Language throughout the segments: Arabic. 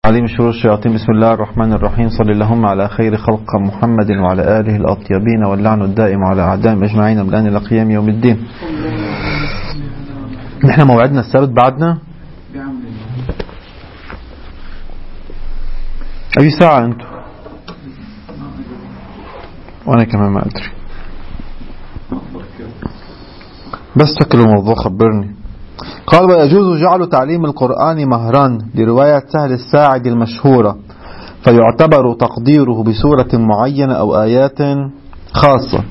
العليم من شرور الشياطين. بسم الله الرحمن الرحيم. صلى اللهم على خير خلق محمد وعلى آله الأطيبين، واللعن الدائم على أعدائهم أجمعين من الآن إلى قيام يوم الدين. نحن موعدنا السبت بعدنا أي ساعة أنتم؟ وأنا كمان ما أدري، بس تكلوا الموضوع خبرني. قال: ويجوز جعل تعليم القرآن مهرا لرواية سهل الساعد المشهورة، فيعتبر تقديره بسورة معينة أو آيات خاصة.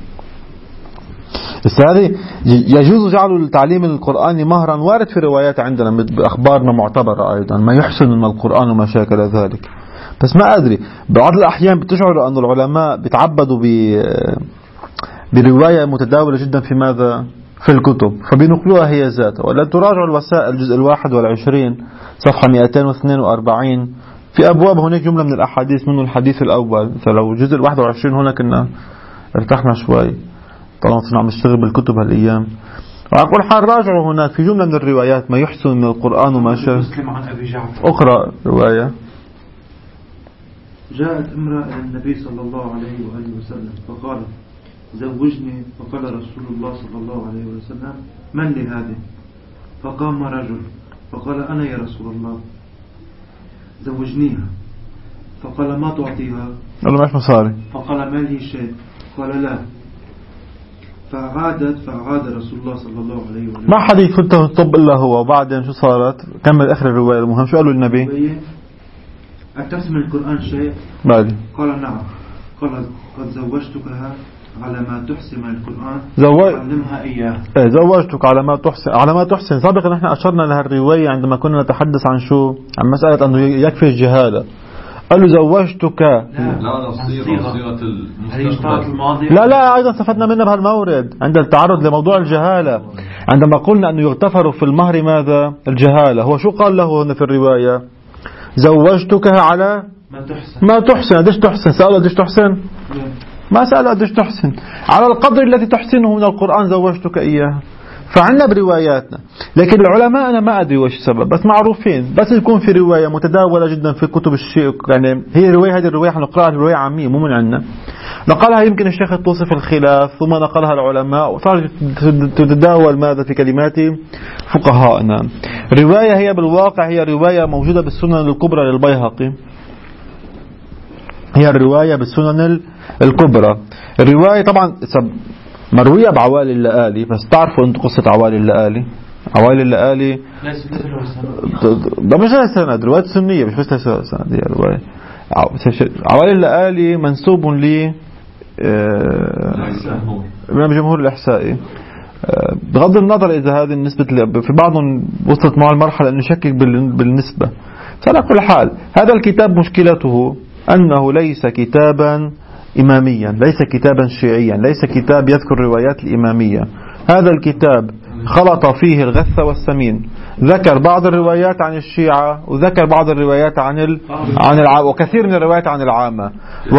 هذه يجوز جعل تعليم القرآن مهرا، وارد في روايات عندنا بأخبارنا معتبرة أيضا، ما يحسن من القرآن وما شاكل ذلك. بس ما أدري، بعض الأحيان بتشعر أن العلماء بيتعبدوا برواية متداولة جدا في ماذا؟ في الكتب، فبنقلوها هي ذاتها. ولا تراجع الوسائل الجزء 21 صفحة 242 في أبواب هناك جملة من الأحاديث، منه الحديث الأول. فلو الجزء 21 هنا كنا ارتحنا شوي، طالما صرنا عم نشتغل بالكتب هالأيام. وأقول حال راجعوا هناك في جملة من الروايات ما يحسن من القرآن وما شاء. أقرأ رواية. جاءت امرأة إلى النبي صلى الله عليه وآله وسلم فقالت: زوجني. فقال رسول الله صلى الله عليه وسلم: من لهذه؟ فقام رجل فقال: أنا يا رسول الله، زوجنيها. فقال: ما تعطيها؟ قال له: ماش مصاري. فقال: ما لي شيء. قال: لا. فعاد رسول الله صلى الله عليه وسلم. ما حد يفوت الطب إلا هو. وبعدين شو صارت؟ كمل آخر الرواية المهم. شو قالوا النبي؟ أتحسن من القرآن شيء؟ بعد قال: نعم. قال: قد زوجتكها على ما تحسن من القرآن، علمها إياه. زوجتك على ما تحسن. سابقا نحن أشرنا لها الرواية عندما كنا نتحدث عن شو؟ عن مسألة أنه يكفي الجهالة. قال له: زوجتك. لا صيغة المستقبل. لا أيضا استفدنا منها بهالمورد عند التعرض لموضوع الجهالة، عندما قلنا أنه يغتفر في المهر ماذا؟ الجهالة. هو شو قال له هنا في الرواية؟ زوجتك على ما تحسن. قديش تحسن؟ سأله قديش تحسن؟ ما سأله قديش تحسن، على القدر الذي تحسنه من القرآن زوجتك إياه. فعنا برواياتنا، لكن العلماء أنا ما أدري وش السبب، بس معروفين. بس يكون في رواية متداولة جدا في كتب الشيء، يعني هي رواية، هذه الرواية حنقرأها رواية عامية مو من عندنا، نقلها يمكن الشيخ الطوسي في الخلاف، ثم نقلها العلماء وصارت تتداول ماذا في كلمات فقهائنا. رواية هي بالواقع هي رواية موجودة بالسنن الكبرى للبيهقي، هي الرواية بالسنن الكبرى. الرواية طبعا مروية بعوالي اللآلي، بس تعرفوا أنتم قصة عوالي اللآلي؟ عوالي اللآلي ده مش لها سند، رواية سنية مش بس لها سند. هي رواية عوالي اللآلي منسوب لي إمام جمهور الإحسائي. بغض النظر إذا هذه النسبة في بعضهم وصلت مع المرحلة أنه يشكك بالنسبة. على كل حال هذا الكتاب مشكلته أنه ليس كتابا إماميا، ليس كتابا شيعيا، ليس كتاب يذكر روايات الإمامية. هذا الكتاب خلط فيه الغث والسمين، ذكر بعض الروايات عن الشيعة وذكر بعض الروايات عن وكثير من الروايات عن العامة.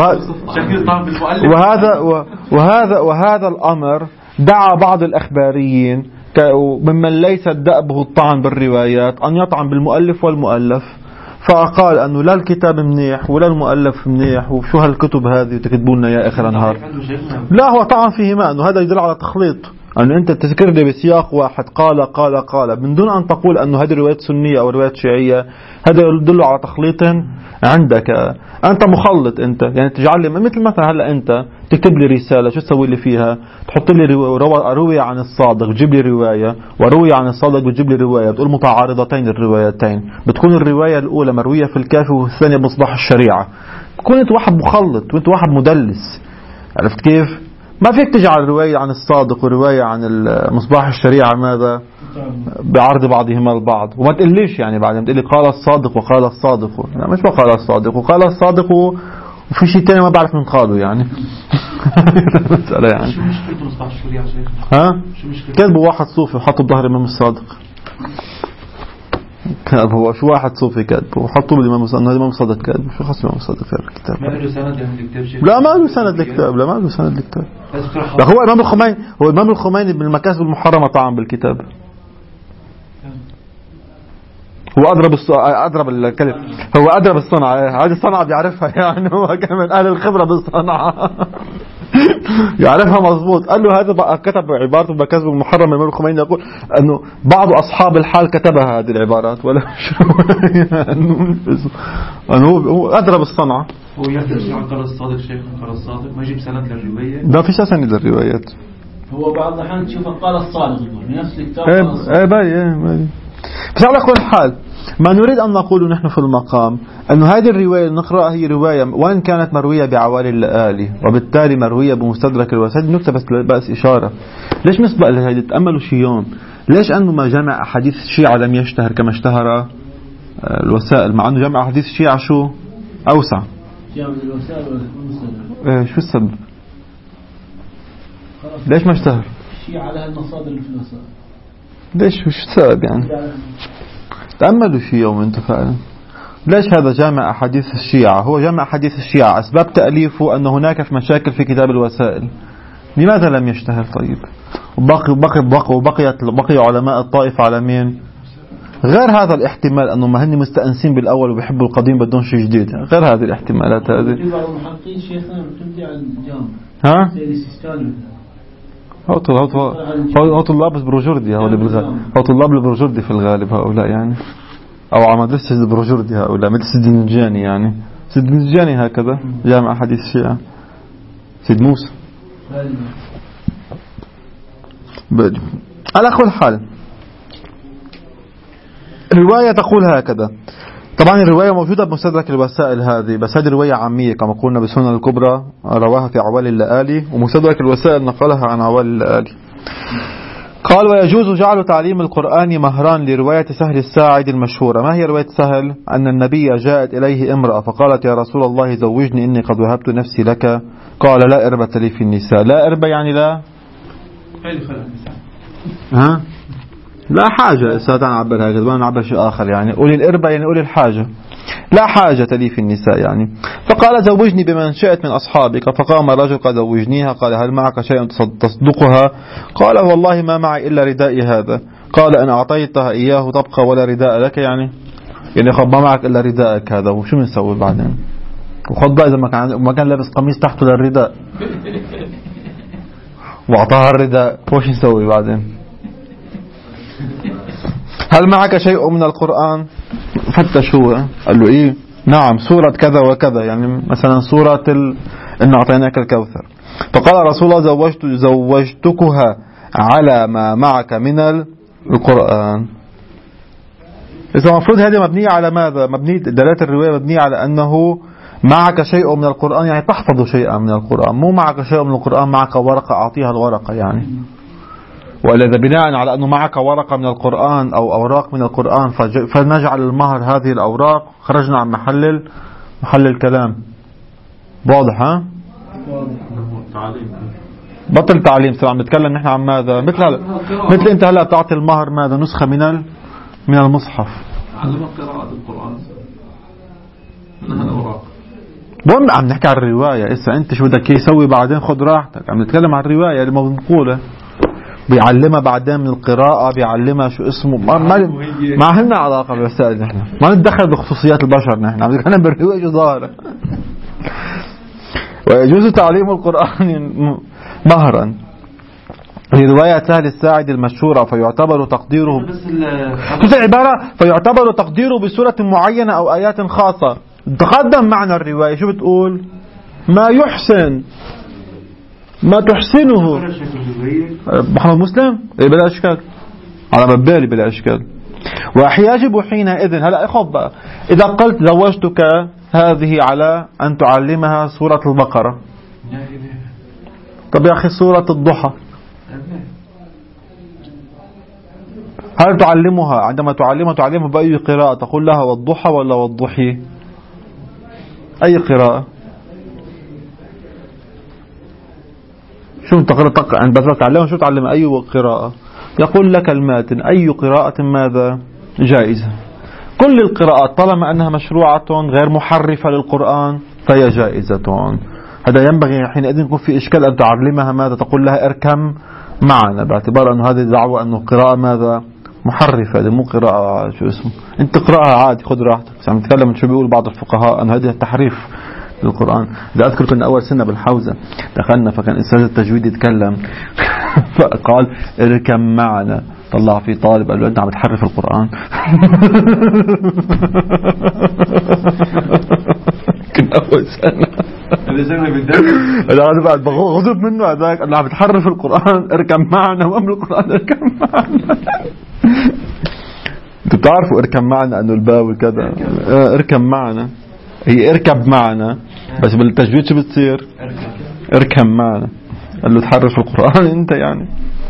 وهذا الأمر دعا بعض الأخباريين ممن ليس دأبه الطعن بالروايات أن يطعن بالمؤلف والمؤلف، فقال أنه لا الكتاب منيح ولا المؤلف منيح، وشو هالكتب هذه وتكتبوا لنا يا آخر النهار. لا، هو طعن فيهما، أنه هذا يدل على تخليط، أنه أنت تذكر لي بسياق واحد قال من دون أن تقول أنه هذه روايات سنية أو روايات شيعية. هذا يدل على تخليط عندك، أنت مخلط. أنت يعني تجعل لي مثل مثلا هلا أنت تكتب لي رسالة، شو تسوي لي فيها؟ تحط لي روية عن الصادق بتجيب لي رواية، وروية عن الصادق بتجيب لي رواية، بتقول متعارضتين الروايتين، بتكون الرواية الأولى مروية في الكافي والثانية بمصباح الشريعة. بتكون أنت واحد مخلط وأنت واحد مدلس. عرفت كيف؟ ما فيك تجعل رواية عن الصادق ورواية عن مصباح الشريعة ماذا؟ بعرض بعضهما البعض. وما تقليش يعني بعدين تقلي قال الصادق وقال الصادق. لا، مش قال الصادق وقال الصادق وفي شيء تاني ما بعرف من قالوا يعني. مسألة يعني. شو مشكلة مصباح الشريعة شيخ؟ ها؟ كذبوا واحد صوفي وحطوا بظهر الإمام الصادق. كذب هو شو واحد صوفي كذب وحطوا بالإمام الصادق. الإمام الصادق كذب. شو خص الإمام الصادق في الكتاب؟ ما له سند يعني الكتاب شيخ؟ لا، ما له سند الكتاب. لا، ما له سند الكتاب. لا، هو الإمام الخميني بالمكاسب المحرمة طعن بالكتاب. هو أضرب الكلمة، هو أضرب الصنعة، هذه الصنعة بيعرفها يعني، هو كمان أهل الخبرة بالصنعة يعرفها مضبوط. قال له هذا بقى كتب عبارته بكذب المحرم الإمام الخميني يقول أنه بعض أصحاب الحال كتبها هذه العبارات ولا أنه هو أضرب الصنعة. هو يحكي عن قال الصادق شيخ قال الصادق ما يجيب سند للرواية، ما فيش سند للروايات. هو بعض الأحيان تشوفه قال الصادق يقول نفس الكتاب. باي. بس على كل حال ما نريد أن نقول نحن في المقام أن هذه الرواية نقرأها هي رواية وإن كانت مروية بعوالي اللآلي وبالتالي مروية بمستدرك الوسائل. نكتة بس إشارة ليش نسبق لهذه. تأملوا شي يوم ليش أنه ما جمع أحاديث الشيعة لم يشتهر كما اشتهر الوسائل، مع أنه جمع أحاديث الشيعة شو أوسع. جامع الوسائل ولا شو السبب؟ ليش ما اشتهر الشيعة على المصادر اللي في الوسائل؟ ليش وش السبب يعني؟ تأملوا شي يوم انتم فعلا ليش هذا جامع أحاديث الشيعة. هو جامع أحاديث الشيعة أسباب تأليفه أن هناك مشاكل في كتاب الوسائل. لماذا لم يشتهر؟ طيب وبقي علماء الطائف على مين غير هذا الاحتمال أنه ما هن مستأنسين بالأول وبيحبوا القديم بدون شيء جديد. غير هذه الاحتمالات هذه. في بعض المحققين شيخنا بتبدي على الجامع ها سيد السيستاني هو طلاب البروجردي هو طلاب البروجردي في الغالب هؤلاء يعني، أو على مدرسة البروجردي هؤلاء مدرسة الدنجاني يعني. سيد الدنجاني هكذا جامع حديث الشيعة. سيد موسى على كل حال الرواية تقول هكذا. طبعا الرواية موجودة بمستدرك الوسائل هذه، بس هذه رواية عامية كما قلنا بالسنن الكبرى رواها في عوالي اللآلي، ومستدرك الوسائل نقلها عن عوالي اللآلي. قال ويجوز جعل تعليم القرآن مهران لرواية سهل الساعد المشهورة. ما هي رواية سهل؟ أن النبي جاءت إليه امرأة فقالت يا رسول الله زوجني إني قد وهبت نفسي لك. قال لا إربة لي في النساء. لا إربة يعني لا ها لا حاجة. استاذ نعبر هكذا ما نعبر شيء آخر يعني. قولي الإربة يعني قولي الحاجة. لا حاجة لي في النساء يعني. فقال زوجني بمن شئت من أصحابك. فقام رجل قال زوجنيها. قال هل معك شيء تصدقها؟ قال والله ما معي إلا ردائي هذا. قال أن أعطيتها إياه تبقى ولا رداء لك يعني خب ما معك إلا ردائك هذا وشو بنسوي بعدين؟ وخد إذا ما كان لابس قميص تحته للرداء وأعطاها الرداء وش نسوي بعدين؟ هل معك شيء من القرآن؟ فتش هو قال له إيه نعم سورة كذا وكذا يعني مثلا سورة إن أعطيناك الكوثر. فقال رسول الله زوجتكها على ما معك من القرآن. إذا المفروض هذه مبنية على ماذا؟ دلالة الرواية مبنية على أنه معك شيء من القرآن يعني تحفظ شيئا من القرآن، مو معك شيء من القرآن معك ورقة أعطيها الورقة يعني. وإذا بناء على أنه معك ورقة من القرآن أو أوراق من القرآن فنجعل المهر هذه الأوراق، خرجنا عن محل الكلام. واضح ها؟ بطل تعليم. عم نتكلم نحن عن ماذا؟ مثل أنت هلا تعطي المهر ماذا؟ نسخة من المصحف. علمك قراءة القرآن منها الأوراق. المهم عم نحكي عن الرواية. إسا أنت شو بدك يسوي بعدين خذ راحتك. عم نتكلم عن الرواية اللي منقولة. بيعلمها بعدين من القراءة، بيعلمها شو اسمه. ما هلنا علاقة بالوسائل نحن، ما نتدخل بخصوصيات البشر نحن، عم نتكلم بالرواية شو ظاهرة. ويجوز تعليم القرآن مهرا لرواية سهل الساعد المشهورة فيعتبر تقديره عبارة فيعتبر تقديره بسورة معينة أو آيات خاصة. تقدم معنا الرواية شو بتقول؟ ما يحسن ما تحسنه محمد مسلم بلا إشكال على بالي بلا إشكال. ويجب حينئذ هلا اخذ بقى إذا قلت زوجتك هذه على أن تعلمها سورة البقرة، طب يا أخي سورة الضحى هل تعلمها عندما تعلمها بأي قراءة؟ تقول لها والضحى ولا والضحي؟ أي قراءة؟ شو تقرأ عند بس تعلمها شو تعلم أي قراءة؟ يقول لك الماتن أي قراءة ماذا جائزة. كل القراءات طالما أنها مشروعة غير محرفة للقرآن فهي جائزة. هذا ينبغي حينئذ يكون في إشكال أن تعلمها ماذا؟ تقول لها اركم معنا باعتبار أن هذه دعوة أن القراءة ماذا محرفة، هذه مو قراءة شو اسمه. انت قراءة عادي، خذ راحتك، بس عم نتكلم شو بيقول بعض الفقهاء أن هذه التحريف للقرآن. إذا أذكر كنا أول سنة بالحوزة دخلنا، فكان أستاذ التجويد يتكلم فقال اركب معنا، طلع في طالب قال له أنت عم تحرف القرآن. كنا أول سنة هذا بعد غضب منه هذاك، قال له عم تحرف القرآن، اركب معنا، وأمر القرآن اركب معنا. انتوا بتعرفوا اركب معنا انه الباء وكذا، اركب معنا هي اركب معنا، بس بالتجويد شو بتصير؟ اركب معنا. قال له تحرف القرآن انت يعني.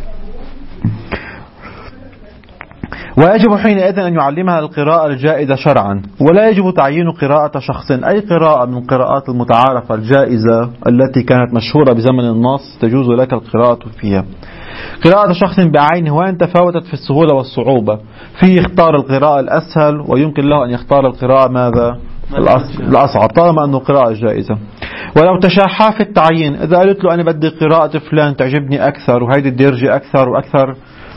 ويجب حينئذ أن يعلمها القراءة الجائزة شرعا، ولا يجب تعيين قراءة شخص. أي قراءة من قراءات المتعارفة الجائزة التي كانت مشهورة بزمن النص تجوز لك القراءة فيها. قراءة شخص بعينه وإن تفاوتت في السهولة والصعوبة، فيه يختار القراءة الأسهل، ويمكن له أن يختار القراءة ماذا؟ الأصعب، طالما أنه قراءة جائزة. ولو تشاحى في التعيين، إذا قلت له أنا بدي قراءة فلان تعجبني أكثر، وهيدي الدرجة أكثر وأكثر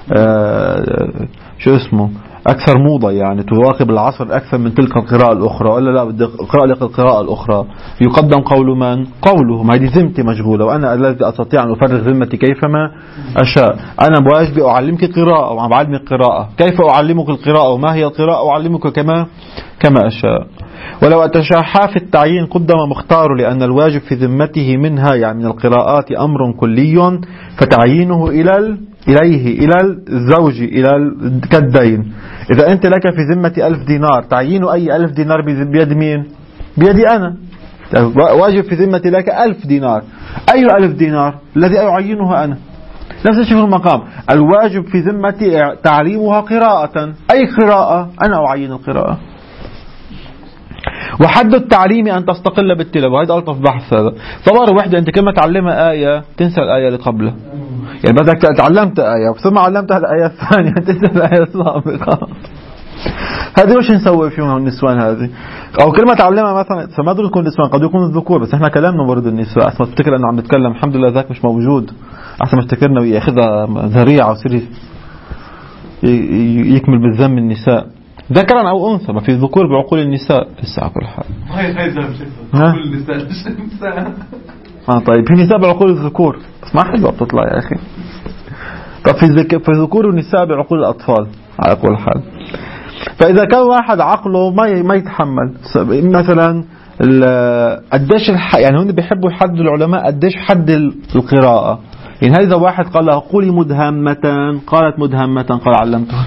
شو اسمه أكثر موضة، يعني تواكب العصر أكثر من تلك القراءة الأخرى، ولا لا بدي أقرأ لك القراءة الأخرى، يقدم قول من؟ قولهم. هذه ذمتي مشغولة، وأنا الذي أستطيع أن أفرغ ذمتي كيفما أشاء. أنا بواجبي أعلمك قراءة وعم بعلمك قراءة، كيف أعلمك القراءة وما هي القراءة أعلمك كما أشاء. ولو أتشاحى في التعيين قدم مختار، لأن الواجب في ذمته منها يعني من القراءات أمر كلي، فتعيينه إليه إلى الزوج كالدين. إذا أنت لك في ذمة 1000 دينار، تعيين أي 1000 دينار بيد مين؟ بيدي أنا. واجب في ذمتي لك 1000 دينار، أي 1000 دينار الذي أعينها أنا. نفس الشيء في المقام، الواجب في ذمتي تعليمها قراءة، أي قراءة أنا أعين القراءة. وحد التعليم أن تستقل بالتلاوة، هذا ألطف بحث. هذا طبعا وحدة أنت كما تعلمها آية تنسى الآية اللي قبلها، يعني بدك تعلمت آية ثم علمتها الآية الثانية تنسى الآية السابقة. هذه وش نسوي فيهم النسوان هذه؟ أو كلمة تعلمها مثلا، فما دول يكون النسوان، قد يكون الذكور، بس احنا كلامنا برضه النساء. أحسن تفتكر أنه عم نتكلم، الحمد لله ذاك مش موجود، أحسن ما تفتكرنا ويأخذها ذريعة ويصير يكمل بالذم النساء، ذكرا أو أنثى، ما في ذكور بعقول النساء لسه على كل حال. عقول النساء. طيب في نساء بعقول الذكور، بس ما حلوة بتطلع يا أخي. طب في ذكور ونساء بعقول الأطفال على كل حال. فإذا كان واحد عقله ما يتحمل مثلا قديش يعني هون بيحبوا يحددوا العلماء قديش حد القراءة، يعني هذا واحد قال لها قولي مدهمة، قالت مدهمة، قال علمتها.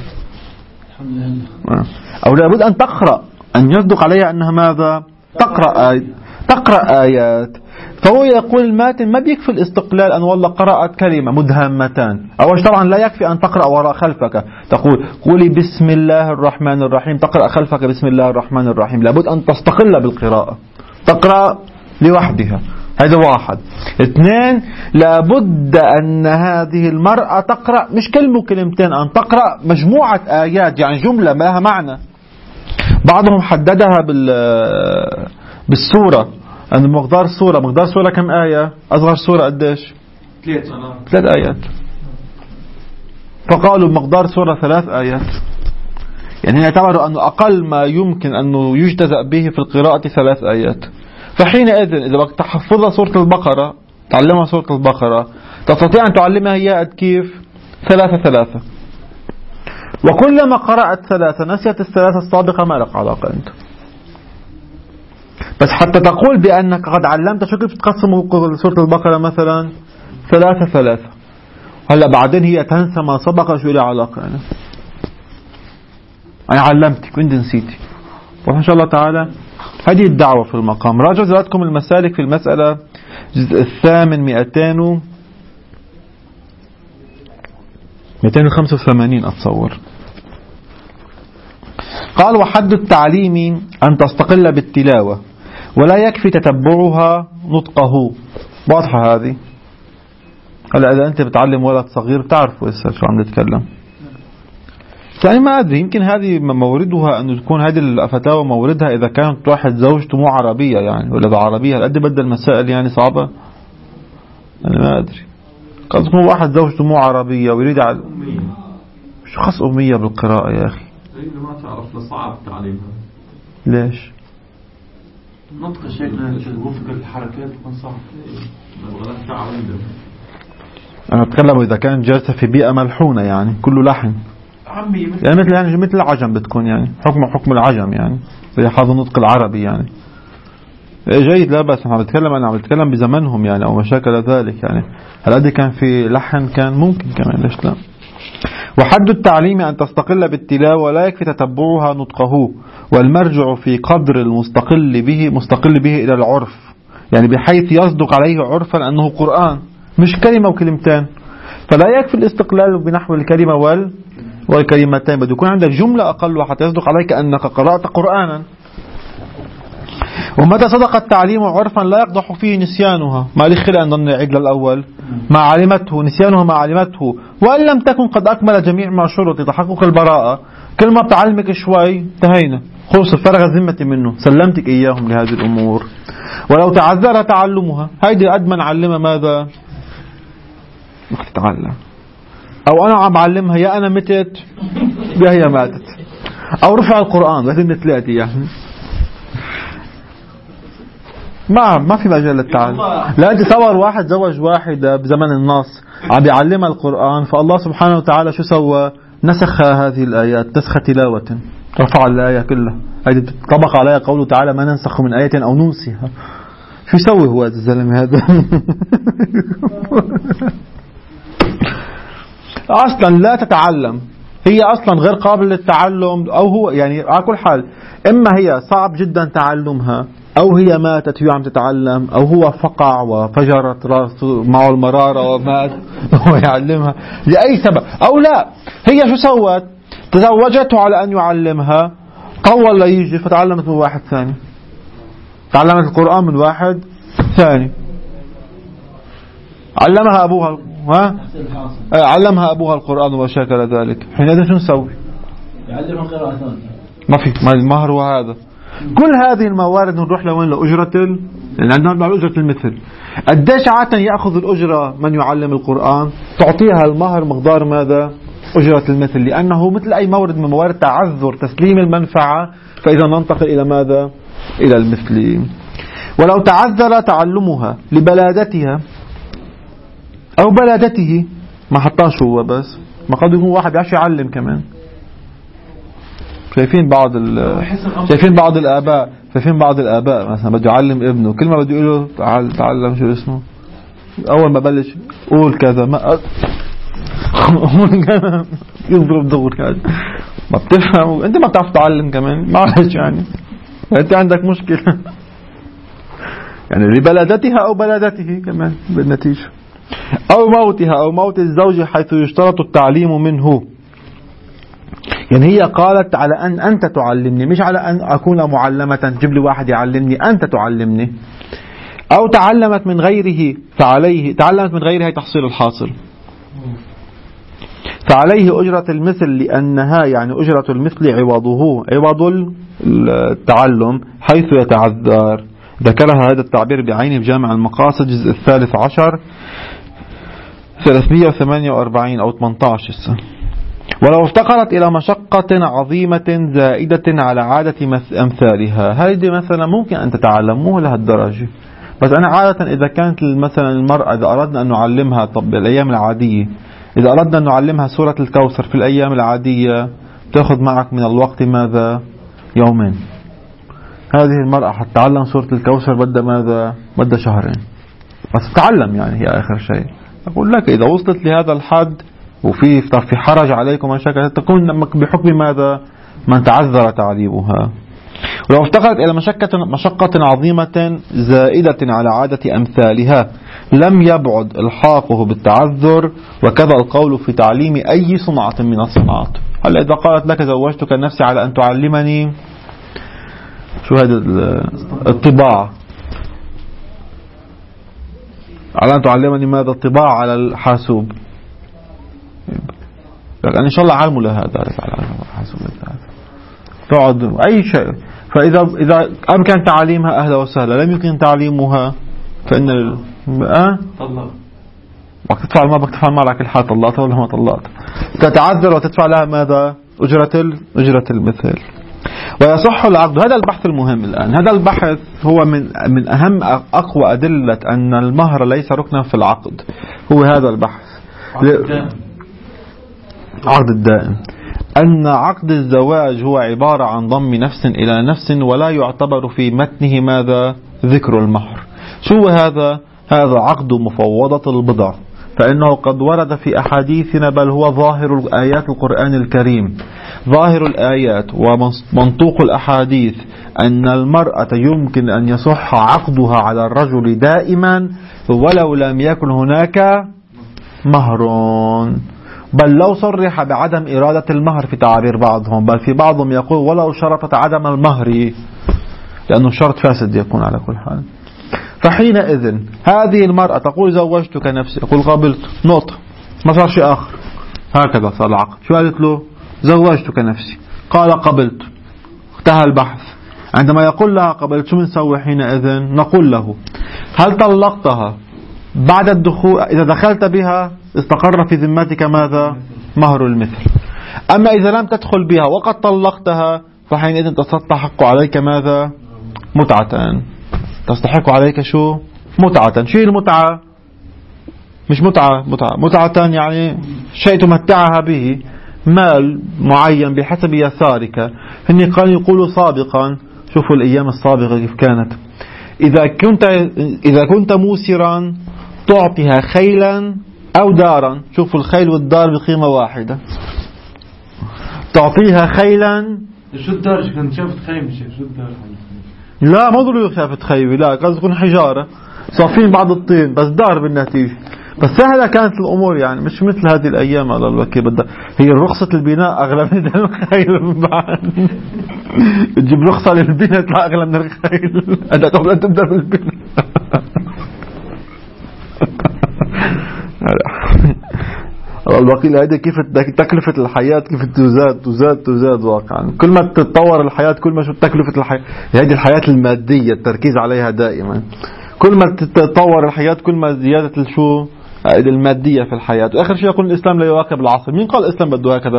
أو لابد أن تقرأ، أن يصدق عليها أنها ماذا؟ تقرأ آيات. فهو يقول الماتن ما بيكفي الاستقلال أن والله قرأت كلمة مدهمتان، أول طبعا لا يكفي أن تقرأ وراء خلفك تقول قولي بسم الله الرحمن الرحيم، تقرأ خلفك بسم الله الرحمن الرحيم. لابد أن تستقل بالقراءة، تقرأ لوحدها. هذا واحد. اثنين، لابد أن هذه المرأة تقرأ مش كلمة وكلمتين، أن تقرأ مجموعة آيات، يعني جملة ما لها معنى. بعضهم حددها بالسورة، أن مقدار سورة كم آية؟ أصغر سورة قديش؟ 3 آيات. فقالوا مقدار سورة 3 آيات، يعني يعتبروا أنه أقل ما يمكن أنه يجتزأ به في القراءة 3 آيات. فحينئذ إذا بدك تحفظها سورة البقرة، تعلمها سورة البقرة، تستطيع أن تعلمها هي كيف؟ 3. وكلما قرأت 3 نسيت 3 السابقة، ما لك علاقة أنت. بس حتى تقول بأنك قد علمت، شو كيف تقسم سورة البقرة مثلا 3. هلا بعدين هي تنسى ما سبق، شو لي علاقة أنا علمتك وانت نسيتي. وإن شاء الله تعالى هذه الدعوة في المقام. راجعوا زيادتكم المسالك في المسألة الجزء الثامن 285 أتصور. قال وحد التعليم أن تستقل بالتلاوة ولا يكفي تتبعها نطقه. واضحة هذه؟ هلا إذا أنت بتعلم ولد صغير بتعرفوا إيش شو عم نتكلم. يعني ما أدري، يمكن هذه موردها أن تكون هذه الفتاوى موردها إذا كانت واحد زوجته مو عربية، يعني ولا إذا عربية قد بدل المسائل يعني صعبة. أنا ما أدري، قد تكون واحد زوجته مو عربية ويريد على شو خص أمية بالقراءة يا أخي؟ اللي ما تعرف لصعب تعليمها. ليش؟ نطق شيخنا وفق الحركات يكون صعب. الغلط تعب عندهم. أنا أتكلم إذا كان جالسة في بيئة ملحونة يعني كله لحن عمي يعني مثل العجم بتكون يعني حكم العجم يعني زي حظ النطق العربي يعني جيد لا بس أنا عم بتكلم بزمنهم يعني أو مشاكل ذلك يعني هل كان في لحن كان ممكن كمان ليش لا. وحد التعليم أن تستقل بالتلاوة ولا يكفي تتبعها نطقه والمرجع في قدر مستقل به إلى العرف يعني بحيث يصدق عليه عرفا أنه قرآن مش كلمة وكلمتين فلا يكفي الاستقلال بنحو الكلمة والكلمتين بده يكون عندك جملة أقل حتى يصدق عليك أنك قرأت قرآنا. ومتى صدق التعليم عرفا لا يقدح فيه نسيانها ما لي خلق أن ضمن العقل الأول ما علمته نسيانها ما علمته وإن لم تكن قد أكمل جميع ما شرط لتحقق البراءة كل ما بتعلمك شوي انتهينا خلص فرغ ذمتي منه سلمتك إياهم لهذه الأمور. ولو تعذر تعلمها هيدي قد ما نعلمها ماذا تتعلم أو أنا عم علمها يا أنا متت يا هي ماتت أو رفع القرآن لازم نتلاقي يعني ما في مجال للتعلم. لا أنت صور واحد زوج واحدة بزمن النص عم بيعلمها القرآن فالله سبحانه وتعالى شو سوى نسخ هذه الآيات نسخ تلاوة رفع الآية كلها هذه طبق عليها قوله تعالى ما ننسخ من آية أو ننسها شو يسوي هو الزلمة هذا أصلا لا تتعلم هي أصلا غير قابل للتعلم أو هو يعني على كل حال إما هي صعب جدا تعلمها أو هي ماتت وهي عم تتعلم أو هو فقع وفجرت راسه معه المرارة ومات هو يعلمها لأي سبب أو لا هي شو سوت تزوجته على أن يعلمها طول ليجي فتعلمت من واحد ثاني تعلمت القرآن من واحد ثاني علمها أبوها علمها أبوها القرآن وشاكل ذلك حينئذ شو نسوي يعلمها قراءة ثانية ما في المهر وهذا كل هذه الموارد نروح لوين لأجرة لأن عندنا أجرة المثل قديش عادة يأخذ الأجرة من يعلم القرآن تعطيها المهر مقدار ماذا أجرة المثل لأنه مثل أي مورد من موارد تعذر تسليم المنفعة فإذا ننتقل إلى ماذا إلى المثل. ولو تعذر تعلمها لبلادتها أو بلادته ما حطاش هو بس ما قد يكون واحد يعرف يعلم كمان شايفين بعض الآباء مثلا بده يعلم ابنه كل ما بده يقول له تعلم شو اسمه أول ما بلش قول كذا ما يضرب دور كذا ما بتفهم أنت ما بتعرف تعلم كمان معلش يعني أنت عندك مشكلة يعني لبلدتها أو بلدته كمان بالنتيجة أو موتها أو موت الزوج حيث يشترط التعليم منه يعني هي قالت على أن أنت تعلمني مش على أن أكون معلمة تجيب لي واحد يعلمني أنت تعلمني أو تعلمت من غيره تعلمت من غيره تحصيل الحاصل فعليه أجرة المثل لأنها يعني أجرة المثل عوض التعلم حيث يتعذر ذكرها هذا التعبير بعينه بجامع المقاصد جزء 13 348 أو 18 السنة. ولو افتقرت إلى مشقة عظيمة زائدة على عادة أمثالها هذه مثلا ممكن أن تتعلموه لهالدرجة بس أنا عادة إذا كانت مثلا المرأة إذا أردنا أن نعلمها بالأيام العادية إذا أردنا أن نعلمها سورة الكوثر في الأيام العادية تأخذ معك من الوقت ماذا يومين هذه المرأة حتتعلم سورة الكوثر بدها ماذا بدها شهرين بس تتعلم يعني هي آخر شيء. أقول لك إذا وصلت لهذا الحد وفي حرج عليكم مشاكل تكون بحكم ماذا من تعذر تعليمها. ولو افتقرت إلى مشقة عظيمة زائدة على عادة أمثالها لم يبعد الحاقه بالتعذر وكذا القول في تعليم أي صنعة من الصناعات. هل إذا قالت لك زوجتك نفسي على أن تعلمني شو هذا الطباعة على أن تعلمني ماذا الطباعة على الحاسوب لكن إن شاء الله علموا لها ذلك على الحاسوب تقعد أي شيء فإذا أمكن تعليمها أهلا وسهلا لم يمكن تعليمها فإن طلق بدك تدفع ما بدك تدفع معك الحال طلقتها ولا ما طلقتها تتعذر وتدفع لها ماذا؟ أجرة المثل. ويصح العقد. هذا البحث المهم الآن. هذا البحث هو من أهم أقوى أدلة أن المهر ليس ركنا في العقد. هو هذا البحث عقد الدائم، أن عقد الزواج هو عبارة عن ضم نفس إلى نفس ولا يعتبر في متنه ماذا؟ ذكر المهر. شو هذا؟ هذا عقد مفوضة البضع، فإنه قد ورد في أحاديثنا، بل هو ظاهر آيات القرآن الكريم، ظاهر الآيات ومنطوق الأحاديث، أن المرأة يمكن أن يصح عقدها على الرجل دائما ولو لم يكن هناك مهر، بل لو صرح بعدم إرادة المهر في تعابير بعضهم، بل في بعضهم يقول ولو شرطت عدم المهر، لأنه الشرط فاسد يكون على كل حال. فحينئذ هذه المرأة تقول زوجتك نفسي، يقول قبلت، نقطة، ما صار شيء آخر، هكذا صار العقد. شو قالت له؟ زوجتك نفسي، قال قبلت، انتهى البحث. عندما يقول لها قبلت، شو بنسوي حينئذ؟ نقول له هل طلقتها بعد الدخول؟ إذا دخلت بها استقر في ذمتك ماذا؟ مهر المثل. أما إذا لم تدخل بها وقد طلقتها فحينئذ تستحق عليك ماذا؟ متعة. تستحق عليك شو؟ متعة. شو المتعة؟ مش متعة يعني شيء تمتعها به، مال معين بحسب يسارك. هني كانوا يقولوا سابقا، شوفوا الأيام السابقة كيف كانت، إذا كنت موسرا تعطيها خيلا أو دارا. شوفوا الخيل والدار بقيمة واحدة. تعطيها خيلا. شو الدار؟ كنت شافت خيمة. شو الدار؟ لا ما ضروري شافت خيمة، لا قد تكون حجارة صافين بعض الطين، بس دار بالنتيجة. بس سهلة كانت الأمور يعني، مش مثل هذه الأيام على الوكي. هي رخصة البناء أغلى من الخيل من بعد. تجيب رخصة للبناء تطلع أغلى من الخيل. أنت قبل أن تبدأ بالبناء. الوكيل هذه كيف تكلفة الحياة كيف تزاد واقعا. كل ما تتطور الحياة كل ما شو تكلفة الحياة. هذه الحياة المادية التركيز عليها دائما. كل ما تتطور الحياة كل ما زيادة الشو المادية في الحياة. وآخر شيء يقول الإسلام لا يواكب العصر. مين قال الإسلام بده هكذا؟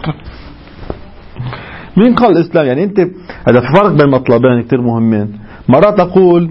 مين قال الإسلام؟ يعني أنت هذا فرق بين مطلبين كتير مهمين. مرة تقول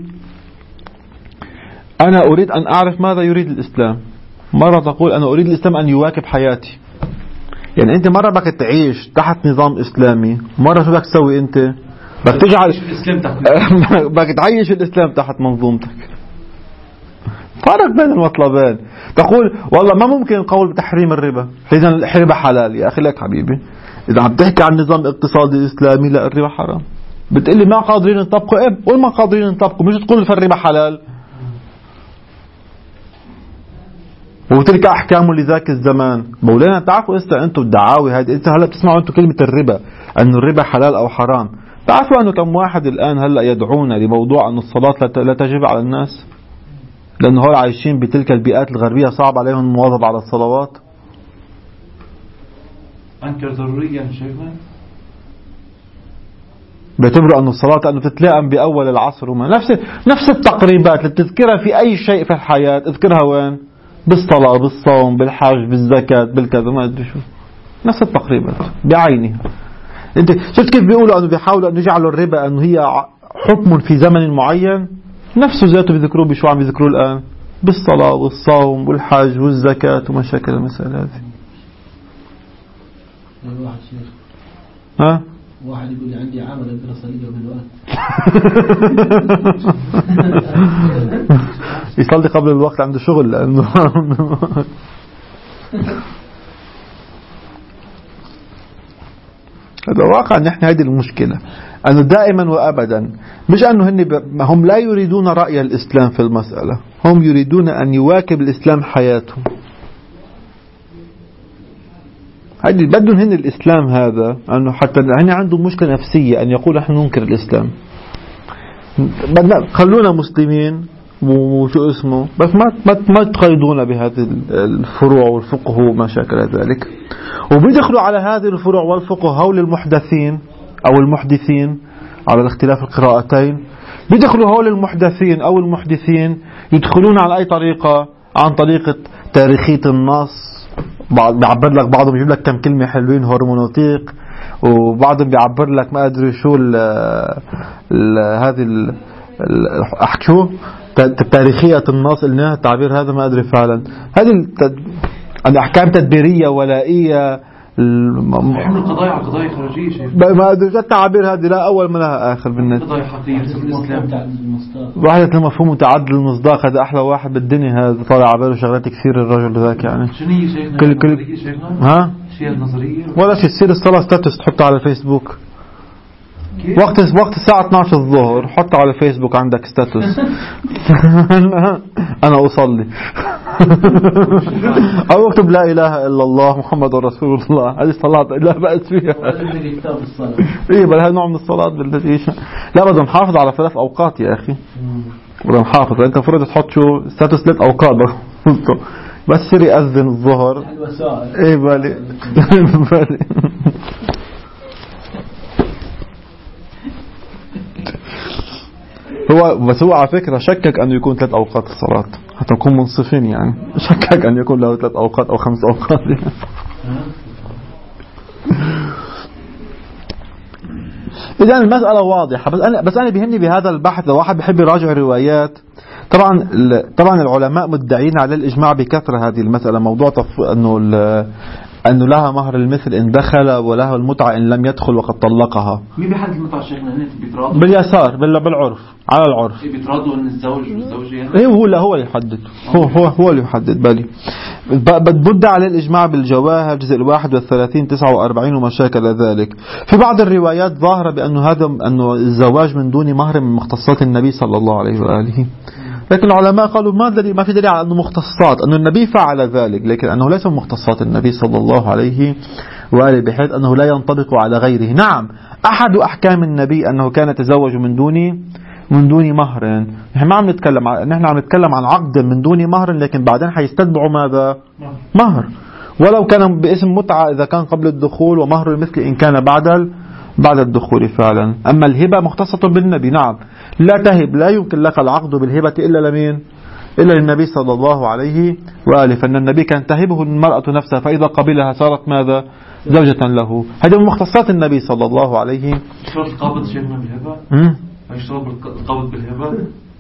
أنا أريد أن أعرف ماذا يريد الإسلام، مرة تقول أنا أريد الإسلام أن يواكب حياتي. يعني أنت مرة بدك تعيش تحت نظام إسلامي، مرة شو بدك تسوي؟ أنت بدك تجعل بدك تعيش الإسلام تحت منظومتك. فرق بين المطلبين. تقول والله ما ممكن القول بتحريم الربا، إذا الربا حلال. يا أخي لك حبيبي، إذا عم تحكي عن نظام اقتصادي إسلامي لا الربا حرام. بتقلي ما قادرين نطبقه، قول ما قادرين نطبقه، مش تقول فالربا حلال. وتلك أحكامه لذاك الزمان. مولانا تعرفوا أنتم الدعاوي هذه، أنتم هلا بتسمعوا أنتم كلمة الربا، أن الربا حلال أو حرام. تعرفوا أنه كم واحد الآن هلا يدعون لموضوع أن الصلاة لا تجب على الناس، لأنه هؤلاء عايشين بتلك البيئات الغربية صعب عليهم المواظبة على الصلوات. أنكر ضروريا شيخنا، بيعتبروا أن الصلاة أنه تتلائم بأول العصر وما نفس التقريبات اللي بتذكرها في أي شيء في الحياة اذكرها وين؟ بالصلاة، بالصوم، بالحج، بالزكاة، بالكذا، ما أدري شو، نفس التقريبات بعينها. أنت شفت كيف بيقولوا أنه بيحاولوا أن يجعلوا الربا أنه هي حكم في زمن معين، نفسه ذاته بيذكروه بشو عم بيذكروه الآن؟ بالصلاة والصوم والحج والزكاة ومشاكل المسألة هذه. واحد شيخ ها؟ واحد يقول لي عندي عمل أقدر أصلي قبل الوقت. يصلي قبل الوقت عنده شغل لأنه هذا واقع. نحن هذه المشكلة أنه دائما وأبدا مش أنه هم لا يريدون رأي الإسلام في المسألة، هم يريدون أن يواكب الإسلام حياتهم. هذه بدهم هن الإسلام هذا، أنه حتى هن عندهم مشكلة نفسية أن يقول نحن ننكر الإسلام. خلونا مسلمين وشو اسمه، بس ما تقيدونا بهذه الفروع والفقه وما شاكل ذلك. وبيدخلوا على هذه الفروع والفقه هول المحدثين أو المحدثين على الاختلاف القراءتين. بيدخلوا هول المحدثين أو المحدثين يدخلون على أي طريقة؟ عن طريقة تاريخية النص بيعبر لك بعضهم بيجيب لك كم كلمة حلوين هرمونوتيق، وبعضهم بيعبر لك ما أدري شو هذه أحكوا تاريخية النص اللي التعبير هذا ما أدري فعلا. هذه الأحكام تدبيرية ولائية حمل القضايا على قضايا خارجية شيخ. ما أدري التعبير هذه لا أول ما لها آخر بالنسبة قضايا حقيقية في الإسلام. واحد المفهوم متعدد المصداق، هذا أحلى واحد بالدنيا، هذا طالع على باله شغلات كثير الرجل ذاك يعني. شنو هي شيخنا؟ كل ها شيء نظرية ولا شيء. تصير الصلاة ستاتس تحطها على الفيسبوك وقت الساعة 12 الظهر، حط على الفيسبوك عندك ستاتس أنا أصلي أو اكتب لا إله إلا الله محمد رسول الله. هذه صلاة لا بأس فيها. إيه بل هذا نوع من الصلاة بالذي لا بدنا نحافظ على 3 أوقات يا أخي، بدنا نحافظ. أنت فرض تحط شو ستاتس 3 أوقات بس سري يأذن الظهر. إيه بالي هو على فكرة شكك أنه يكون 3 أوقات الصلاة حتى نكون منصفين يعني. شكك أن يكون له 3 أوقات أو 5 أوقات يعني. إذن المسألة واضحة. بس أنا بيهمني بهذا البحث لو واحد بيحب يراجع روايات. طبعا العلماء مدعين على الإجماع بكثرة هذه المسألة، موضوع أنه لها مهر المثل إن دخل وله المتعة إن لم يدخل وقد طلقها. مين بيحدد المتعة شيخنا؟ هن بيتراضوا باليسار بالعرف على العرف. بيتراضوا إن الزوج والزوجة إيه هو اللي يحدد. هو اللي يحدد. بالي بدأ على الإجماع بالجواهر جزء 31 49 وما شاكل ذلك. في بعض الروايات ظاهرة أنه الزواج من دون مهر من مختصات النبي صلى الله عليه وآله، لكن العلماء قالوا ما في دليل على أنه مختصات، أنه النبي فعل ذلك، لكن أنه ليس من مختصات النبي صلى الله عليه وآله بحيث أنه لا ينطبق على غيره. نعم أحد أحكام النبي أنه كان يتزوج من دون مهر. نحن عم نتكلم عن عقد من دون مهر، لكن بعدين حيستتبعوا ماذا؟ مهر، ولو كان باسم متعة إذا كان قبل الدخول، ومهر المثل إن كان بعد الدخول فعلا. أما الهبة مختصة بالنبي. نعم لا تهب، لا يمكن لك العقد بالهبة إلا لمين؟ إلا للنبي صلى الله عليه وآله، فإن النبي كان تهبه المرأة نفسها فإذا قبلها صارت ماذا؟ زوجة له. هذه من مختصات النبي صلى الله عليه. اشترط القبض شيخنا بالهبة؟ اشترط القبض بالهبة؟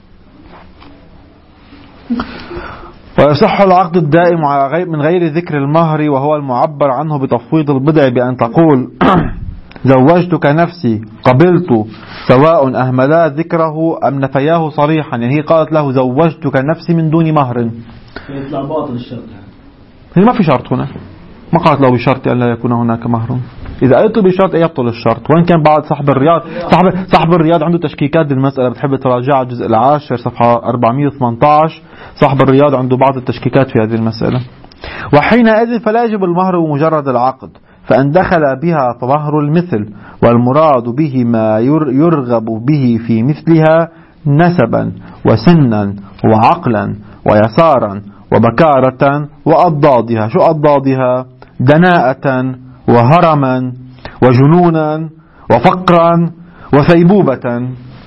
ويصح العقد الدائم من غير ذكر المهر، وهو المعبر عنه بتفويض البضع بأن تقول زوجتك نفسي قبلت، سواء أهملا ذكره أم نفياه صريحا. يعني هي قالت له زوجتك نفسي من دون مهر، يطلع باطل الشرط. هي ما في شرط هنا، ما قالت له بشرط أن لا يكون هناك مهر. إذا قلت بشرط يبطل الشرط. وإن كان بعد صاحب الرياض عنده تشكيكات بالمسألة، بتحب تراجع الجزء 10 صفحة 418. صاحب الرياض عنده بعض التشكيكات في هذه المسألة. وحينئذ فلا يجب المهر بمجرد العقد، فأن دخل بها فمهر المثل، والمراد به ما يرغب به في مثلها نسبا وسنا وعقلا ويسارا وبكارة وأضدادها. شو أضدادها؟ دناءة وهرما وجنونا وفقرا وثيبوبة.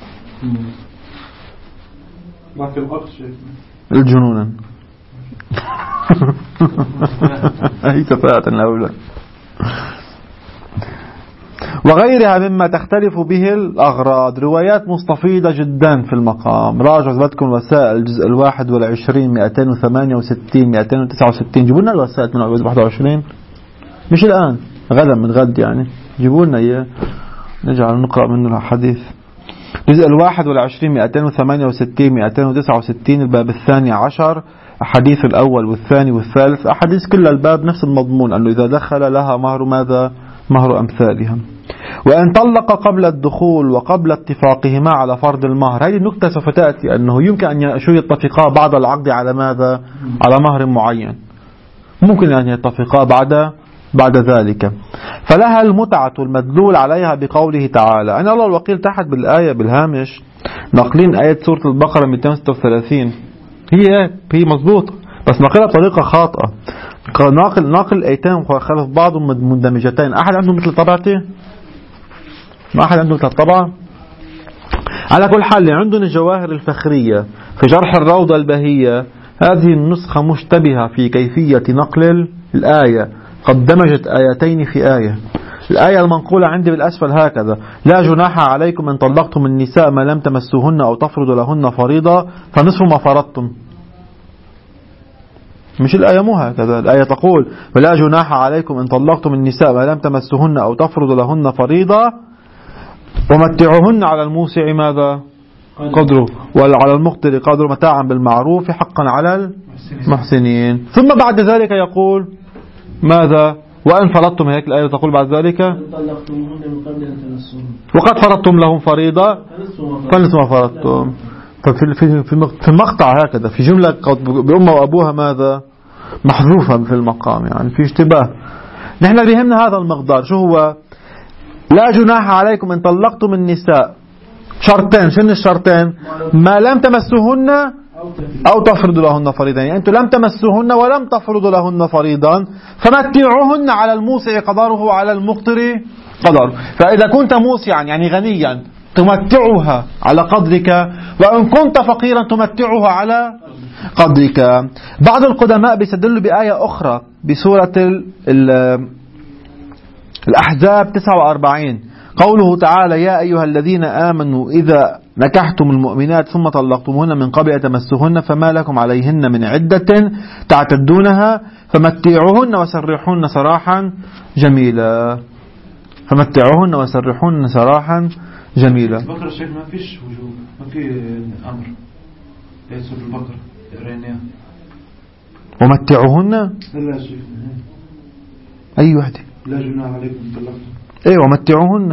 ما في الأرض شيء الجنونا هي تفاءة الأولى وغيرها مما تختلف به الأغراض. روايات مستفيضة جدا في المقام. راجعوا زبدكم وسائل الجزء 21 268 269. جيبوا لنا الوسائل من 21 مش الآن، غدا من غد يعني، جيبوا لنا إياه نجعل نقرأ منه الحديث. جزء 21 268 269 الباب 12 الحديث الأول والثاني والثالث. أحاديث كل الباب نفس المضمون، أنه إذا دخل لها مهر ماذا؟ مهر أمثالها. وأن طلق قبل الدخول وقبل اتفاقهما على فرض المهر. هذه النقطة سوف تأتي، أنه يمكن أن يتفقا بعد العقد على ماذا؟ على مهر معين، ممكن أن يتفقا بعد ذلك. فلها المتعة المدلول عليها بقوله تعالى. أنا الله الوكيل تحت بالآية بالهامش ناقلين آية سورة البقرة 236. هي مضبوطة بس ناقلها بطريقة خاطئة. ناقل ايتين خلف بعض مندمجتين. أحد عنده مثل طبعتي؟ ما أحد عنده مثل الطبعة؟ على كل حال عندنا الجواهر الفخرية في شرح الروضة البهية. هذه النسخة مشتبهة في كيفية الآية قد دمجت آيتين في آية. الآية المنقولة عندي بالأسفل هكذا: لا جناح عليكم إن طلقتم النساء ما لم تمسوهن أو تفرضوا لهن فريضة فنصف ما فرضتم. مش الآية مو هكذا، الآية تقول: ولا جناح عليكم إن طلقتم النساء ما لم تمسوهن أو تفرضوا لهن فريضة ومتعوهن على الموسع ماذا قدره وعلى المقتر قدره متاعا بالمعروف حقا على المحسنين. ثم بعد ذلك يقول ماذا؟ وأن فرضتم، هيك الآية تقول بعد ذلك: وقد فرضتم لهم فريضة فنصف ما فرضتم. في المقطع هكذا في جملة بأمه وأبوها ماذا محذوفة في المقام، يعني في اشتباه. نحن بيهمنا هذا المقدار. شو هو؟ لا جناح عليكم إن طلقتم النساء، شرطين. شنو الشرطين؟ ما لم تمسوهن أو تفرضوا لهن فريضا. يعني أنتم لم تمسوهن ولم تفرضوا لهن فريضا فمتعوهن على الموسع قدره وعلى المقتر قدره. فإذا كنت موسعا يعني غنيا تمتعها على قدرك، وإن كنت فقيرا تمتعها على قدرك. بعض القدماء بيستدلوا بآية أخرى بسورة الأحزاب 49، قوله تعالى: يا أيها الذين آمنوا إذا نكحتم المؤمنات ثم طلقتموهن من قبل أن تمسوهن فما لكم عليهن من عدة تعتدونها فمتعوهن وسرحوهن سراحا جميلا. فمتعوهن وسرحوهن سراحا جميلا. البقرة الشيخ ما فيش وجوب، ما في أمر. سورة البقرة قريناها. ومتعوهن لا شيخ. أي وحدة؟ لا جناح عليكم طلقتم. إيه، ومتعوهن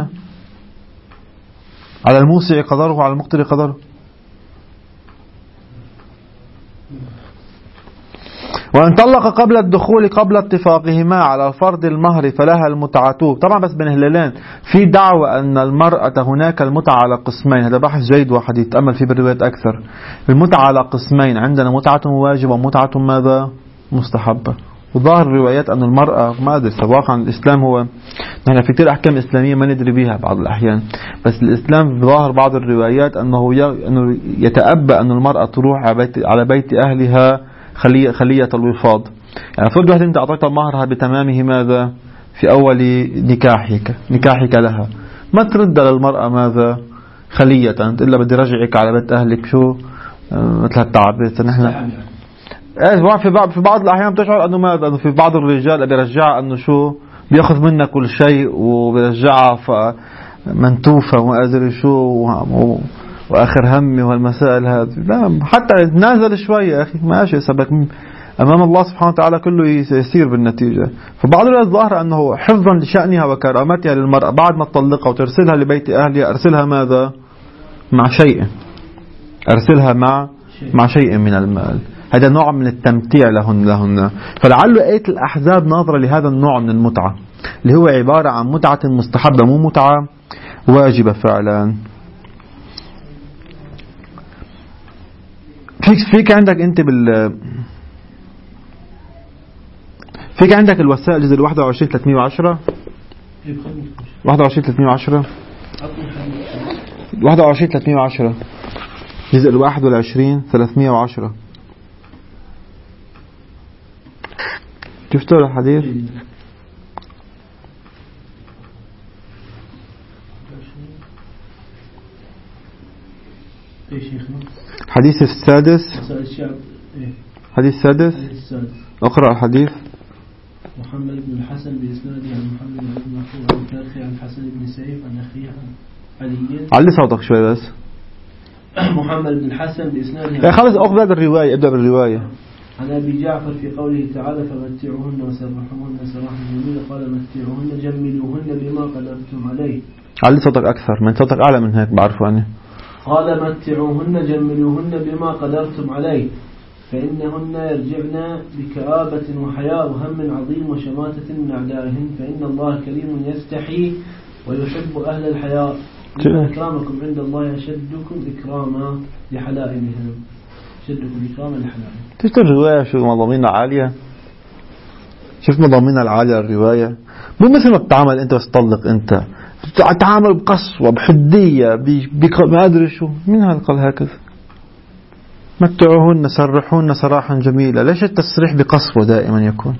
على الموسع قدره وعلى المقتر قدره. وإن طلق قبل الدخول قبل اتفاقهما على فرض المهر فلها المتعة. طبعا بس بين هلالين في دعوة أن المرأة هناك المتعة على قسمين. هذا بحث جيد واحد يتأمل فيه بالروايات أكثر. المتعة على قسمين، عندنا متعة واجبة ومتعة ماذا مستحبة. وظاهر الروايات أن المرأة ما أدري واقعا الإسلام هو نحن في كثير أحكام إسلامية ما ندري بها بعض الأحيان، بس الإسلام ظاهر بعض الروايات أنه يتأبى أن المرأة تروح على بيت أهلها خلية الوفاض. يعني فرض واحد أنت أعطيتها مهرها بتمامه ماذا في أول نكاحك لها، ما ترد للمرأة ماذا خلية إلا بدي رجعك على بيت أهلك. شو مثل التعبير نحن في بعض الأحيان بتشعر أنه ماذا، أنه في بعض الرجال بيرجعها أنه شو بيأخذ منها كل شيء وبيرجعها منتوفة وما أدري شو وآخر همي والمسائل هذه. لا، حتى نازل شوية يا أخي ماشي سبك أمام الله سبحانه وتعالى كله يسير بالنتيجة. فبعض الظاهر أنه حفظا لشأنها وكرامتها للمرأة بعد ما تطلقها وترسلها لبيت أهلها أرسلها ماذا مع شيء، أرسلها مع شيء من المال. هذا نوع من التمتيع لهن. فلعل آية الأحزاب ناظرة لهذا النوع من المتعة اللي هو عبارة عن متعة مستحبة مو متعة واجبة فعلا. فيك عندك أنت فيك عندك الوسائل جزء 21 310 21 310 21 310 جزء 21 310 شفتوا الحديث؟ حديث السادس. حديث السادس. اقرأ الحديث. محمد بن الحسن بإسناده عن محمد بن محفوظ عن كاخي عن حسن بن سيف عن أخيه علي. علي صوتك شوي بس. محمد بن الحسن بإسناده. يا خلص ابدأ بالرواية. عن أبي جعفر في قوله تعالى فمتعوهن وسرحوهن سراحا جميلا قال متعوهن جملوهن بما قدرتم عليه. علي صوتك أكثر من صوتك أعلى من هيك بعرفه أنا. قال متعوهن جملوهن بما قدرتم عليه فإنهن يرجعن بكآبة وحياء وهم عظيم وشماتة من أعدائهن فإن الله كريم يستحي ويحب أهل الحياء إن أكرامكم عند الله أشدكم إكراما لحلائمهم. أشدكم إكراما لحلائمهم. تشتري الرواية شو مضامينها عالية. شوف مضامينها العالية الرواية مو مثل ما بتعامل أنت بس تطلق أنت تعامل بقسوة بحدية ما أدري شو. من هذا قال هكذا متعوهن سرحوهن سراحا جميلا. ليش التسريح بقسوة دائما يكون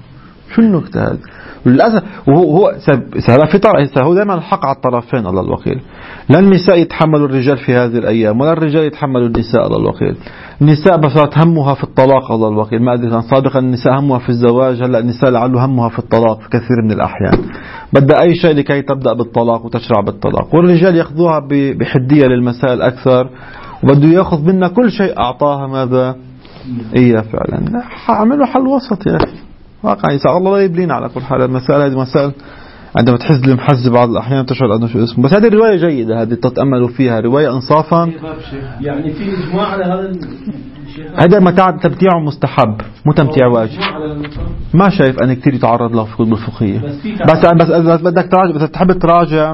شو النكتة هذه؟ للأسف وهو هو دائما الحق على الطرفين الله الوكيل. لا النساء يتحملوا الرجال في هذه الأيام ولا الرجال يتحملوا النساء الله الوكيل. النساء بس همها في الطلاق الله الوكيل. ما أدري كان سابقا النساء همها في الزواج، هلا النساء لعله همها في الطلاق في كثير من الأحيان. بدأ أي شيء لكي تبدأ بالطلاق وتشرع بالطلاق، والرجال يأخذوها بحدية للمسائل أكثر، وبده يأخذ منا كل شيء أعطاها ماذا إياه فعلا. عملوا حل وسط يا أخي واقع يسأل الله لا يبلينا. على كل حال المسائل هذه مسائل عندما تحز المحز بعض الأحيان تشعر أنه شو اسمه. بس هذه الرواية جيدة، هذه تتأملوا فيها رواية إنصافا. يعني في إجماع على هذا الشيء. هذا متاع تمتيع مستحب مو تمتيع واجب. ما شايف أنا كثير يتعرض له في الكتب الفقهية. بس بدك تراجع، بس تحب تراجع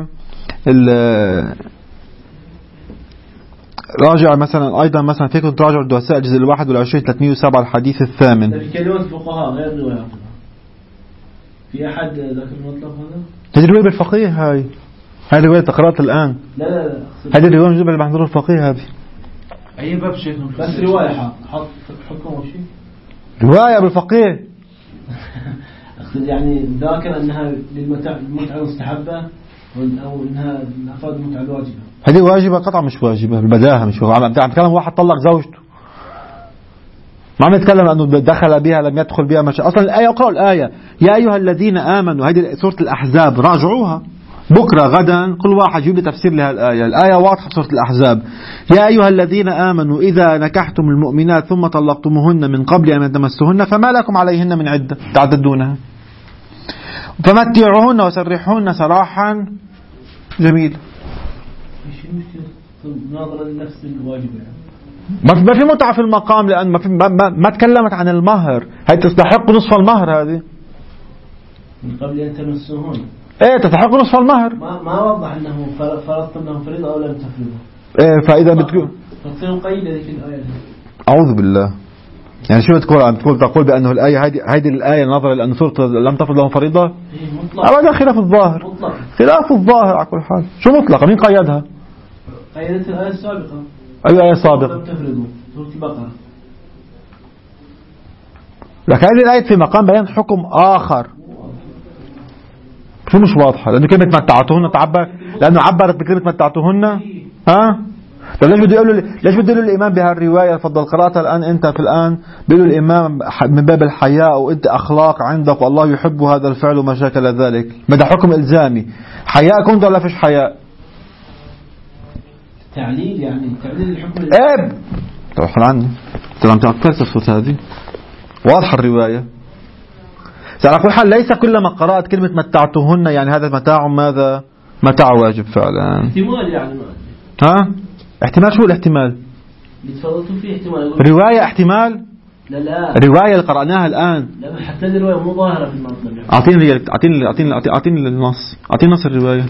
راجع مثلا أيضا مثلا فيكم تراجعوا الدواساء الجزء 21 307 الحديث الثامن. في كلمات الفقهاء غير رواية. في أحد ذاك المطلب هذا؟ هذه الرواية بالفقيه هاي الرواية تقرأت الآن. لا هذه الرواية من جبل المحضور الفقيه هذه. أي باب شيخ؟ بس رواية حط حكم أو شيء. رواية بالفقيه. أقصد يعني ذاكر أنها المتعة المستحبة أو أنها الأفراد المتعة الواجبة. هذه واجبة قطعا مش واجبة بالبداهة مش واجبة. عم نتكلم واحد طلق زوجته، ما عم نتكلم أنه دخل بها لم يدخل بها مش. أصلا الآية اقرأوا الآية يا أيها الذين آمنوا، هذه سورة الأحزاب راجعوها بكرة غدا كل واحد يجيب لي تفسير لها الآية واضحة في سورة الأحزاب. يا أيها الذين آمنوا إذا نكحتم المؤمنات ثم طلقتموهن من قبل أن تمسوهن فما لكم عليهن من عدة تعتدونها فمتعوهن وسرحوهن سراحا جميلا. ناظرة لنفس الواجب يعني. ما في متعة في المقام لأن ما تكلمت عن المهر. هي تستحق نصف المهر هذه من قبل أن تمسوهن. ايه تستحق نصف المهر. ما وضح أنه فرضتم لهم فريضة أو لم تفرضوا. ايه فإذا بتقول تصير قيدة ذيك الآية. أعوذ بالله. يعني شو تقول بأنه الآية هذه الآية نظرا لأن سورة لم تفرض لهم فريضة. أبدا خلاف الظاهر. خلاف الظاهر على كل حال. شو مطلقة؟ مين قيدها؟ قيدت الآية السابقة. أي آية سابقة؟ لم تفرضوا سورة البقرة. لكن هذه الآية في مقام بيان حكم آخر. شو مش واضحة؟ لأنه كلمة متعتهن تعبر، لأنه عبرت بكلمة متعتهن. ها؟ طيب ليش بده يقولوا الإمام بهالرواية فضل قراءتها الآن أنت في الآن بيقولوا الإمام من باب الحياء وأنت أخلاق عندك والله يحب هذا الفعل وما شاكل ذلك. بدأ حكم إلزامي. حياء كنت ولا فيش حياء؟ تعليل يعني تعليل الحكم. إيه. طب حل عني. ترى تعطيت الصوت هذه. واضحة الرواية. على كل حال ليس كلما قرأت كلمة متعتهن يعني هذا متاع ماذا؟ متاع واجب فعلا. احتمال يعني ها؟ احتمال شو الاحتمال؟ اللي تفضلتوا فيه احتمال. رواية احتمال؟ لا رواية اللي قرأناها الآن. لا حتى الرواية مو ظاهرة في المطلب. أعطيني النص. أعطيني نص الرواية.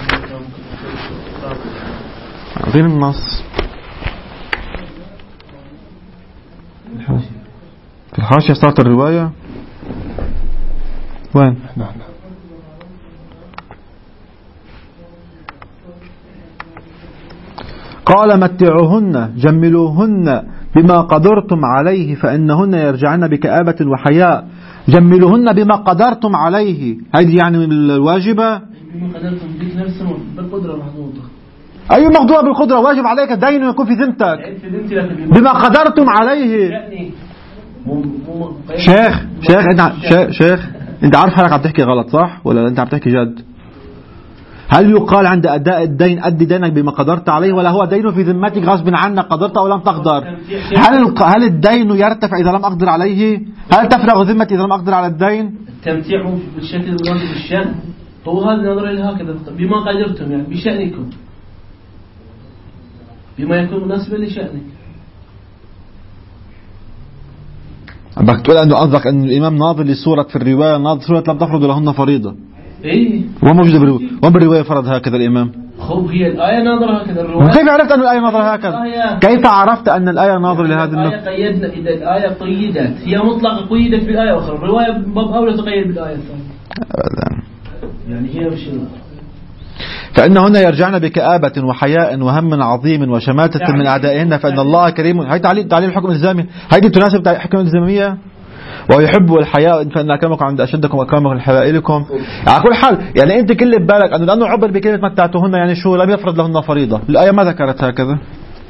أعطيني النص. في الحاشية صارت الرواية. وين؟ قال متعوهن جملوهن بما قدرتم عليه فإنهن يرجعن بكآبة وحياء. جملوهن بما قدرتم عليه هذه يعني من الواجبة. بما قدرتم بك نفس بالقدرة محظوظة. أي مقدورة بالقدرة واجب عليك الدين يكون في ذمتك بما قدرتم عليه. شيخ انت عارف حالك عم تحكي غلط صح ولا انت عم تحكي جد؟ هل يقال عند أداء الدين أدي دينك بما قدرت عليه ولا هو دين في ذمتك غصب عنك قدرت أو لم تقدر؟ هل الدين يرتفع إذا لم أقدر عليه؟ هل تفرغ ذمتي إذا لم أقدر على الدين؟ التمتيع بالشكل المناسب بالشأن هو هذا نظر إلى هكذا بما قدرتم يعني بشأنكم بما يكون مناسبا لشأنك. بدك تقول أنه قصدك أن الإمام ناظر لسورة في الرواية ناظر سورة لم تفرض لهن فريضة. إيه. وما بالرواية فرض هكذا الإمام. خب هي الآية ناظرة هكذا الرواية. كيف عرفت أن الآية ناظرة هكذا؟ كيف عرفت أن الآية ناظرة لهذا النص؟ الآية قيدنا إذا الآية قيدت هي مطلقة قيدت بالآية أخرى الرواية باب أولى تقيد بالآية الثانية. أبدا. يعني هي مش فإنهن يرجعن بكآبة وحياء وهم عظيم وشماتة من أعدائهن فإن الله كريم. هاي تعليل الحكم الإلزامي. هاي تناسب حكم الإلزامية. ويحب الحياء فإن أكرمكم عند أشدكم أكرمكم لحلائلكم. على كل حال يعني أنت كل ببالك أنه لأنه عبر بكلمة متعتهن يعني شو لم يفرض لهن فريضة. الآية ما ذكرت هكذا.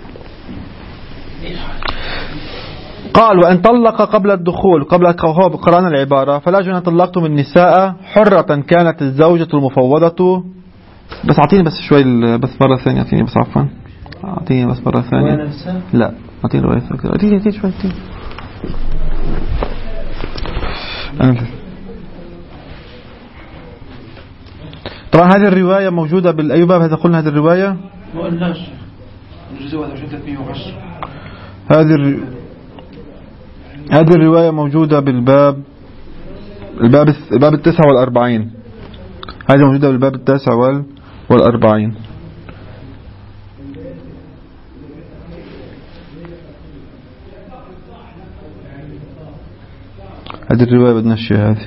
قال وإن طلق قبل الدخول قبل قرآن العبارة فلا جناح طلقتم النساء حرة كانت الزوجة المفوضة. بس أعطيني بس شوي بس مرة ثانية أعطيني بس عفوا أعطيني بس مرة ثانية. لا أعطيني رواية أعطيني شوي طبعا هذه الرواية موجودة بالأي باب هذا قلنا هذه الرواية هذه الرواية موجودة بالباب الباب 49. هذه موجودة بالباب 49. هذه الرواية بدنا الشيء هذه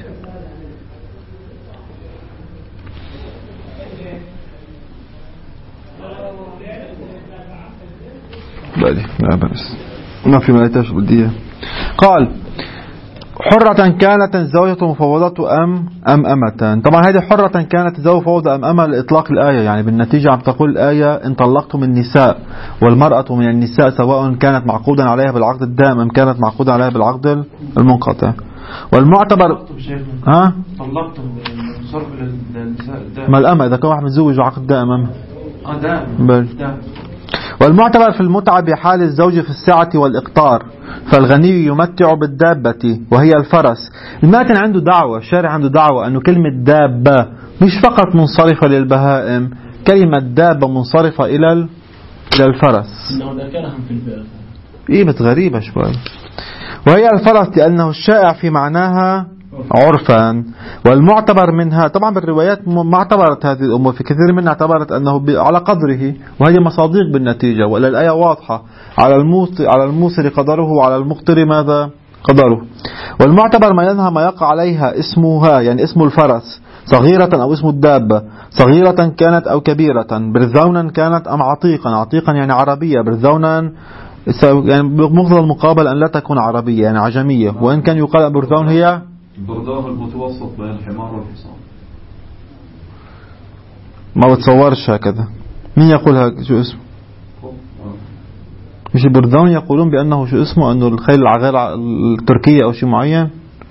بالي لا بأس ما في ملائتاش بدية. قال حرة كانت الزوجة مفوضة أم أمة. طبعا هذه حرة كانت الزوجة مفوضة أم أمة لإطلاق الآية يعني بالنتيجة عم تقول الآية إن طلقتم النساء والمرأة من النساء سواء كانت معقودا عليها بالعقد الدائم أم كانت معقودا عليها بالعقد المنقطع. والمعتبر طلقتم صرف للنساء ما الأمة إذا كان واحد متزوج عقد دائم دائم. والمعتبر في المتعة بحال الزوج في السعة والإقطار فالغني يمتع بالدابة وهي الفرس. الماتن عنده دعوة الشارع عنده دعوة أنه كلمة دابة مش فقط منصرفة للبهائم كلمة دابة منصرفة إلى الفرس. إنه ذكرهم في البئر قيمة غريبة شوي. وهي الفرس لأنه الشائع في معناها عرفا. والمعتبر منها طبعا بالروايات ما اعتبرت هذه الأمور في كثير منها اعتبرت أنه على قدره وهي مصادق بالنتيجة ولا الآية واضحة على الموسر قدره وعلى المقتر ماذا قدره. والمعتبر ما ينهى ما يقع عليها اسمها يعني اسم الفرس صغيرة أو اسم الدابة صغيرة كانت أو كبيرة برذونا كانت أم عتيقا يعني عربية برذونا يعني بمقتضى المقابل أن لا تكون عربية يعني عجمية وإن كان يقال برذون هي برذون المتوسط بين الحمار والحصان. ما بتصورش هكذا. مين يقولها شو اسمه مش البرذون يقولون بأنه شو اسمه أنه الخيل العغير التركية أو شيء معين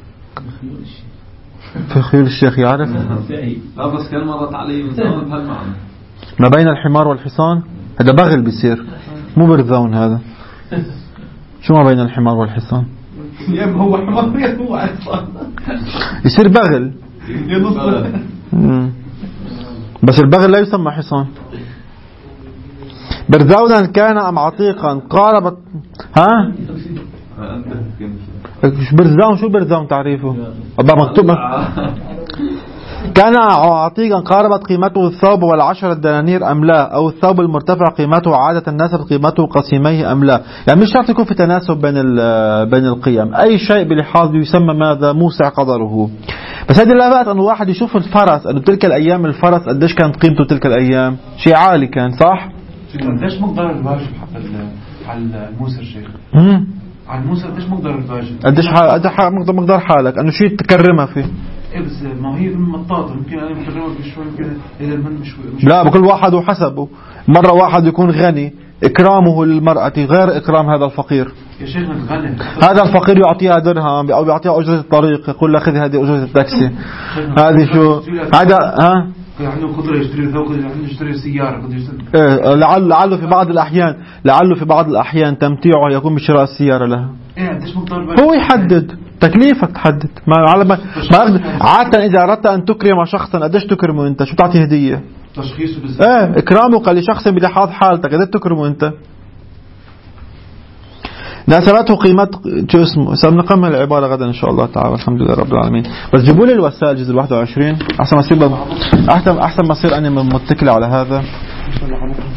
في خيول الشيخ يعرف. لا بس كان مرت علي من زمان بهالمعنى ما بين الحمار والحصان هذا بغل بيصير مو برذون هذا. شو ما بين الحمار والحصان هو حمار هو حصان يصير بغل بس البغل لا يسمى حصان. برذونا كان أم عتيقا قاربت برذون شو برذون تعريفه مكتوب كان عتيقا قاربت قيمته الثوب والعشرة دنانير أم لا أو الثوب المرتفع قيمته عادة الناسب قيمته قسيميه أم لا. يعني مش شرط يكون في تناسب بين القيم أي شيء بلحاظ يسمى ماذا موسع قدره. بس هذه لا بأس أن واحد يشوف الفرس أنه تلك الأيام الفرس قديش كانت قيمته تلك الأيام شيء عالي كان صح. قديش مقدار الواجب على الموسر شيخ على الموسر قديش مقدار الواجب قديش مقدار حالك أنه شيء تكرمها فيه. إيه بس ما هي مطاطة يمكن أنا مكرمها بشوي يمكن إذا المن مش لا بكل واحد وحسبه. مرة واحد يكون غني إكرامه للمرأة غير إكرام هذا الفقير. يا شيخنا الغني هذا الفقير يعطيها درهم أو يعطيها أجرة الطريق يقول له خذ هذه أجرة التاكسي هذه شو هذا عنده قدرة يشتري ثوب عنده يشتري سيارة لعله في بعض الأحيان تمتيعه يكون بشراء السيارة لها. هو يحدد تكليفك تحدد ما عادة إذا أردت أن تكرم شخصا قديش تكرمه أنت شو تعطي هدية تشخيصه بالذات إكرامك لشخص بلحاظ حالتك قديش تكرمه أنت. ناسبته قيمة شو اسمه سنكمل العبارة غدا إن شاء الله تعالى. الحمد لله رب العالمين. بس جيبوا لي الوسائل جزء 21 أحسن ما يصير أني متكل على هذا.